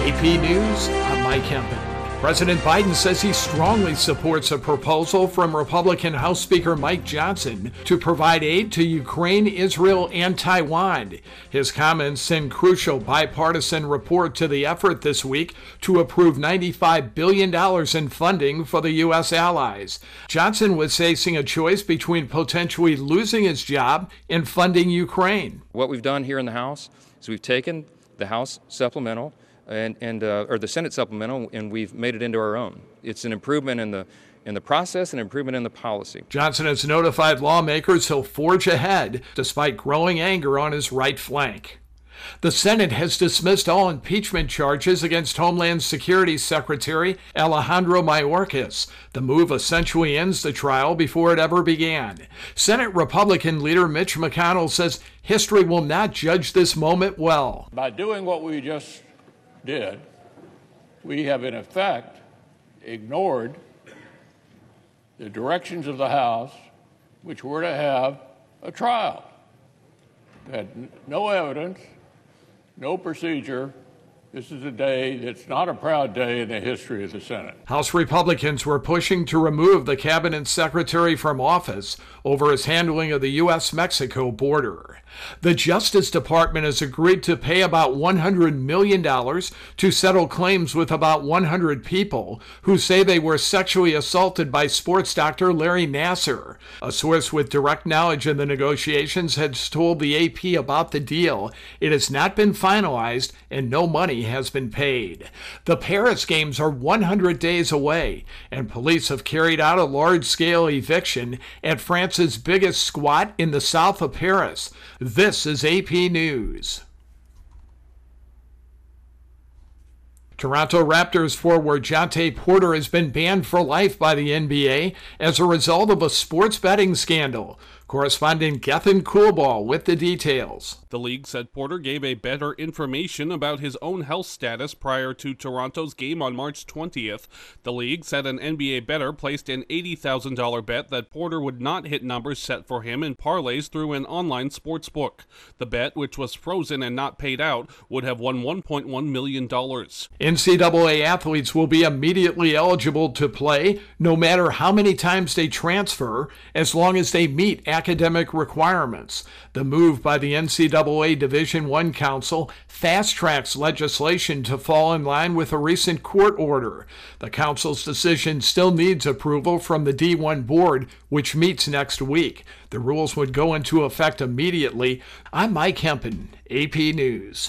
AP News, I'm Mike Hempen. President Biden says he strongly supports a proposal from Republican House Speaker Mike Johnson to provide aid to Ukraine, Israel, and Taiwan. His comments send crucial bipartisan support to the effort this week to approve $95 billion in funding for the U.S. allies. Johnson was facing a choice between potentially losing his job and funding Ukraine. What we've done here in the House is we've taken the House supplemental or the Senate supplemental, and we've made it into our own. It's an improvement in the process and improvement in the policy. Johnson has notified lawmakers he'll forge ahead despite growing anger on his right flank. The Senate has dismissed all impeachment charges against Homeland Security Secretary Alejandro Mayorkas. The move essentially ends the trial before it ever began. Senate Republican leader Mitch McConnell says history will not judge this moment well. By doing what we just did, we have in effect ignored the directions of the House, which were to have a trial. They had no evidence, no procedure. This is a day that's not a proud day in the history of the Senate. House Republicans were pushing to remove the cabinet secretary from office over his handling of the U.S.-Mexico border. The Justice Department has agreed to pay about $100 million to settle claims with about 100 people who say they were sexually assaulted by sports doctor Larry Nassar. A source with direct knowledge of the negotiations has told the AP about the deal. It has not been finalized and no money has been paid. The Paris Games are 100 days away, and police have carried out a large-scale eviction at France's biggest squat in the south of Paris. This is AP News. Toronto Raptors forward Jontay Porter has been banned for life by the NBA as a result of a sports betting scandal. Correspondent Gethin Coolball with the details. The league said Porter gave a better information about his own health status prior to Toronto's game on March 20th. The league said an NBA bettor placed an $80,000 bet that Porter would not hit numbers set for him in parlays through an online sports book. The bet, which was frozen and not paid out, would have won $1.1 million. NCAA athletes will be immediately eligible to play no matter how many times they transfer, as long as they meet academic requirements. The move by the NCAA Division I Council fast-tracks legislation to fall in line with a recent court order. The council's decision still needs approval from the D1 board, which meets next week. The rules would go into effect immediately. I'm Mike Hempen, AP News.